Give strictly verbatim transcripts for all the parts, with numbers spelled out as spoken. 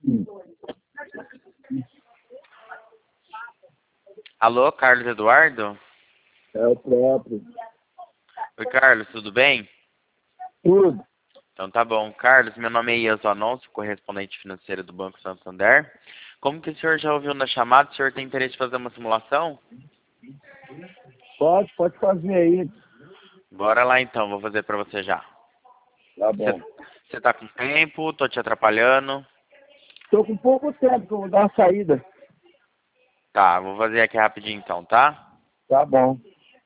Alô, Carlos Eduardo? É o próprio. Oi, Carlos, tudo bem? Tudo. Então tá bom. Carlos, meu nome é Ias Anoncio, correspondente financeiro do Banco Santander. Como que o senhor já ouviu na chamada? O senhor tem interesse em fazer uma simulação? Pode, pode fazer aí. Bora lá então, vou fazer pra você já. Tá bom. Você tá com tempo? Tô te atrapalhando? Tô com pouco tempo que eu vou dar uma saída. Tá, vou fazer aqui rapidinho então, tá? Tá bom.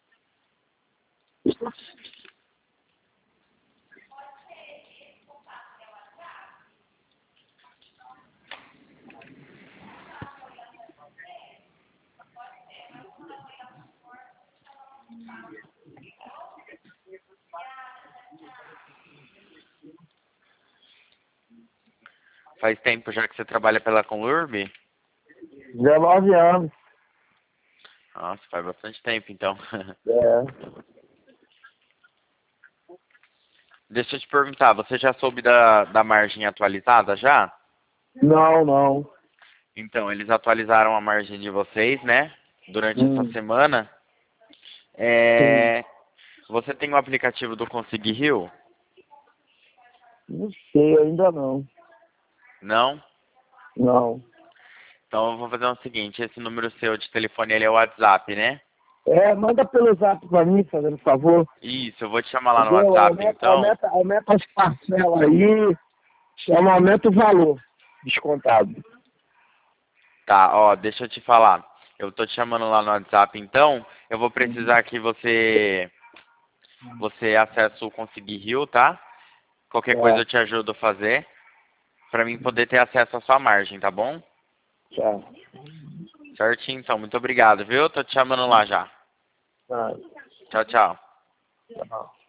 Faz tempo já que você trabalha pela Conlurb? dezenove anos. Nossa, faz bastante tempo então. É. Deixa eu te perguntar, você já soube da, da margem atualizada já? Não, não. Então, eles atualizaram a margem de vocês, né? Durante essa Hum, semana. sim. É... Você tem o aplicativo do Consegui Rio? Não sei, ainda não. Não? Não. Então eu vou fazer o seguinte, esse número seu de telefone ele é o WhatsApp, né? É, manda pelo zap pra mim, fazendo favor. Isso, eu vou te chamar lá no Entendeu? WhatsApp Aumenta, então. aumenta, aumenta as parcelas aí. Chama, aumenta o valor descontado. Tá, ó, deixa eu te falar. Eu tô te chamando lá no WhatsApp então. Eu vou precisar que você você acesse o Consegui Rio, tá? Qualquer coisa Tá, eu te ajudo a fazer. Pra mim poder ter acesso à sua margem, tá bom? tá. Certinho, então. Muito obrigado, viu? Tô te chamando lá já. Tá. Tchau, tchau. Tá.